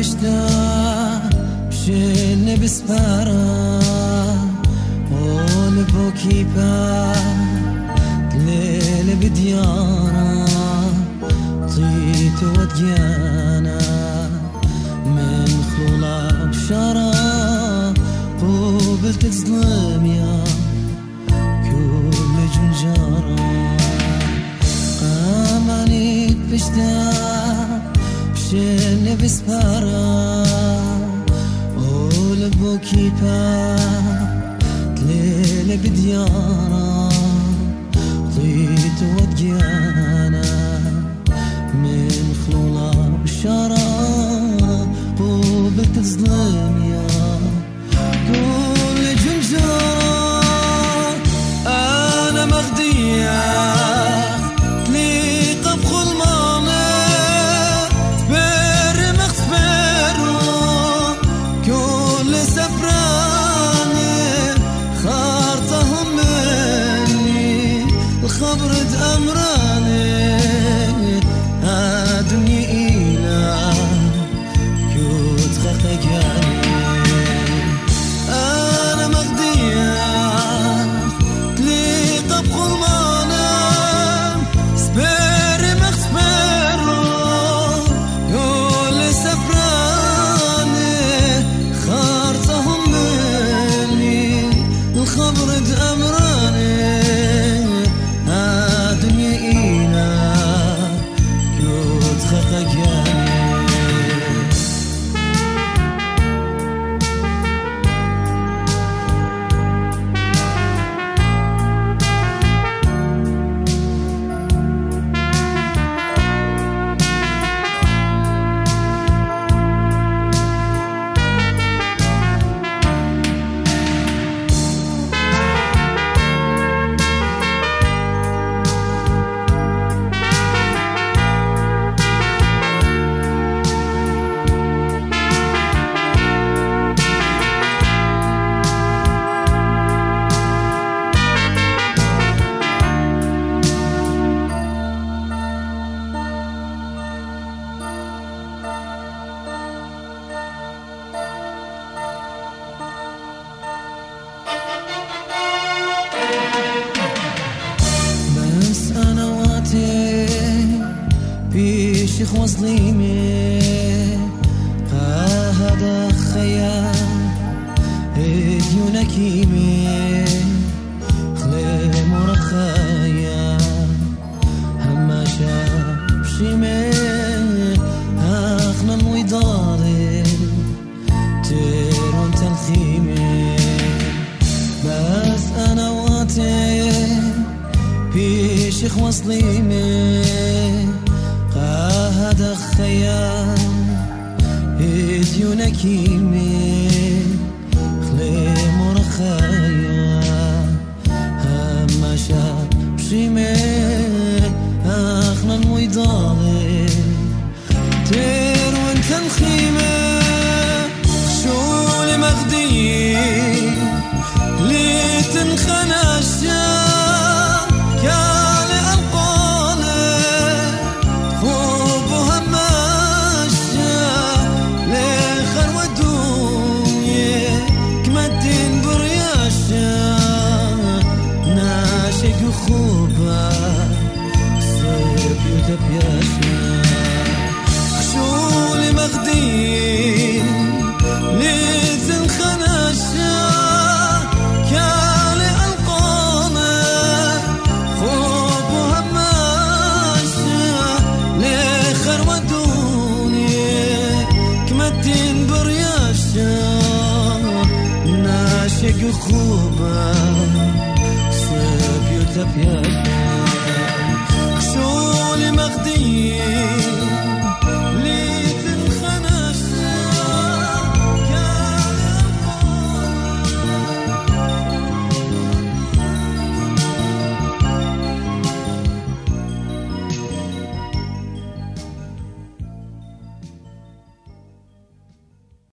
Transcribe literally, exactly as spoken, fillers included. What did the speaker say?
پشتا بشن بسپارا اول بوکی پا لیل بدیارا طیت ودیانا من خلولا شارا قبلت تظلم يا كل جنجارة قامني بشتا بشن بسبارا أول بوكي با تليل بديارا طيت وديانا من خلولا بشارة قبلت تظلم يا كل جنجارة أنا مغدية تليق بخل مانا تبر مخبرو كل سفراني خارطهم مني الخبر أمراني هادني إله كنت خخجاني بيشيخ وظليمي قاهد خيال ديونا كيمي خلي مرخايا هما شاب شيمي اخنا مويداري تيرون تلخيمي بس انا واتي بيشيخ وظليمي هذا خيال ديونا كيمي خلي مرخايا هما شاب شيمي اخنا مويدالي تير وانت الخيمة شولي مغدي لي تنخناشا خوبه صيف يتبياشا خشولي مغدي ليزن خناشا كالي القامة خوب وهماشا ليخر ودوني كمتين برياشا ناشق خوبه Yeah.